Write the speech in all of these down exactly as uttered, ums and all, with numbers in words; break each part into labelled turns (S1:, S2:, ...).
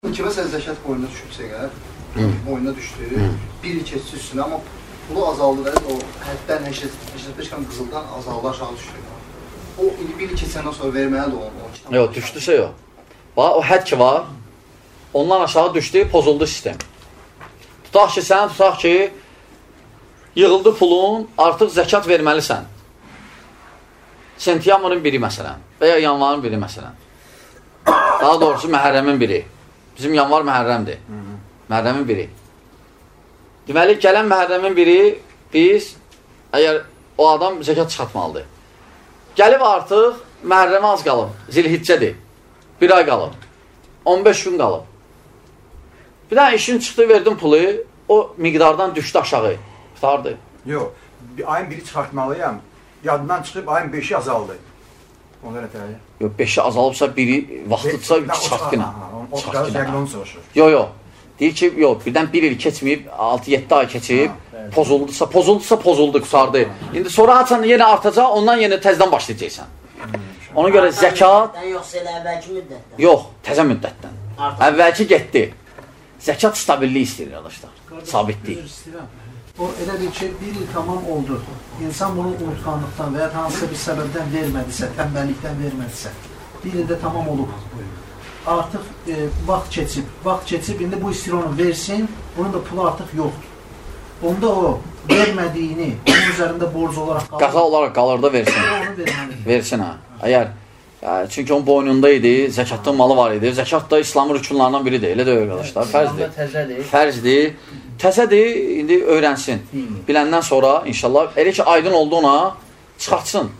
S1: Kiməsə zəkat boyuna düşübsə əgər, boyuna düşdü, bir il keçsi üstünə, amma pulu azaldı və o həddən səksən beş qram qızıldan azaldı, aşağı düşdü. O bir il keçəndən sonra verməlidir onu.
S2: Yox, düşdüsə yox. Bax, o hədd ki var, ondan aşağı düşdü, pozuldu sistem. Tutaq ki, sən tutaq ki, yığıldı pulun, artıq zəkat verməlisən. Sentyabrın biri məsələn, və ya yanvarın biri məsələn. Daha doğrusu məhərrəmin biri. Bizim yanvar məhərrəmdir. Məhərrəmin biri. Deməli, gələn məhərrəmin biri, biz, əgər o adam zəkat çıxartmalıdır. Gəlib artıq, məhərrəmə az qalıb, zilhiccədir. Bir ay qalıb, on beş gün qalıb. Bir dənə işin çıxdı, verdim pulu, o miqdardan düşdü aşağı. Tutardı.
S3: Yox, ayın biri çıxartmalıyam. Yadından çıxıb ayın beşi azaldı. Onlar ətəyə.
S2: Yox, beşi azalıbsa, biri vaxtıdsa çıxart günə.
S3: Çıxart günə. Onu soruşur.
S2: Yox, yox. Deyir ki, yox, birdən bir il keçməyib, altı yeddi ay keçib, pozuldusa, pozuldusa, pozuldu, qutardı. İndi sonra açan yenə artacaq, ondan yenə təzdən başlayacaqsan. Ona görə zəkat...
S4: Yoxsa elə əvvəlki müddətdən?
S2: Yox, təzə müddətdən. Əvvəlki getdi. Zəkat stabillik istəyir, arkadaşlar. Sabitlik.
S5: O elə bir ki, bir il tamam oldu. İnsan bunu unutqanlıqdan və ya hansısa bir səbəbdən vermədisə, tənbəllikdən vermədisə, bir ildə tamam olub. Artıq e, vaxt keçib, vaxt keçib, indi bu istəyir onu versin, bunun da pulu artıq yoxdur. Onda o vermədiyini, onun üzərində borc olaraq qalır.
S2: Qaza olaraq qalır da versin.
S5: Onu verməlidir.
S2: Versin, ha. Əgər, çünki onun boynunda idi, zəkatın malı var idi. Zəkat da İslamın rükunlarından biridir, elə də arkadaşlar. Fərzdir. Fərzdir. Təzədir, indi öyrənsin. Biləndən sonra, inşallah, elə ki, aydın oldu ona, çıxartsın.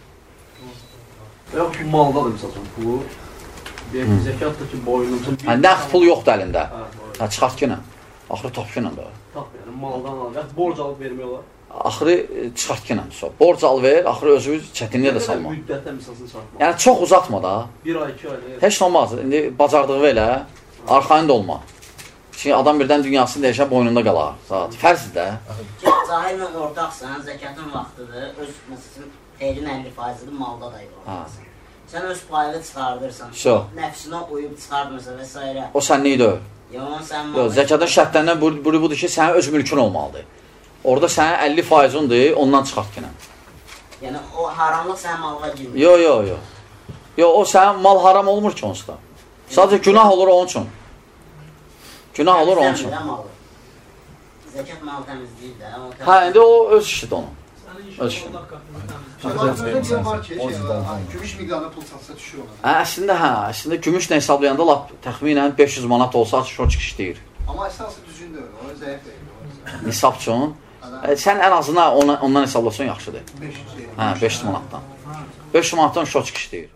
S6: Yox ki, maldadır, misal pulu. Deyək ki, zəkatdır ki, boynumuzun...
S2: Nəx pul yoxdur əlində. Çıxart ki, nə? Axırı top ki, nə də.
S6: Tap, yəni, maldan alır. Borc alıb vermiyorlar.
S2: Axırı çıxart ki, nə? Borc al ver, axırı özü çətinliyə də salma.
S6: Müddətdən misalsını çıxartma.
S2: Yəni, çox uzatma da.
S6: Bir ay, iki ay.
S2: Heç olmaz. İndi bacardığı elə, arxayın da olma. Çünki adam birdən dünyasını dəyişən boynunda qalar. Fərzdir də.
S4: Zahirlə ortaqsan, zəkatın vaxtıdır, öz məsələn, xeyrin əlli faizidir, malda da ortaqsan. Sən öz payını çıxardırsan, nəfsinə uyub çıxardmırsan və s.
S2: O sənlik deyil. Yox, zəkatın şərtlərindən buri budur ki, sənin öz mülkün olmalıdır. Orada sənin əlli faizindir, ondan çıxart ki, nə?
S4: Yəni, o haramlıq sənin malığa girmir.
S2: Yox, yox, yox. Yox, o sənin mal haram olmur ki, onsuz da. Sadəcə günah olur onun üçün. Günah olur onun üçün.
S4: Zəkat malı təmizləyir də.
S2: Hə, indi o öz işidir onun. Öz işidir.
S1: Şəbabında var ki, gümüş miqdarında pul satsa düşür ona.
S2: Əslində, hə, əslində gümüşlə hesablayanda lap təxminən beş yüz manat olsa şor çıxış deyir.
S1: Amma əsası düzgün deyil, o zəif deyil.
S2: Nisab üçün. Sən ən azından ondan hesablasın yaxşıdır. Hə, beş yüz manatdan. beş yüz manatdan şor çıxış deyir.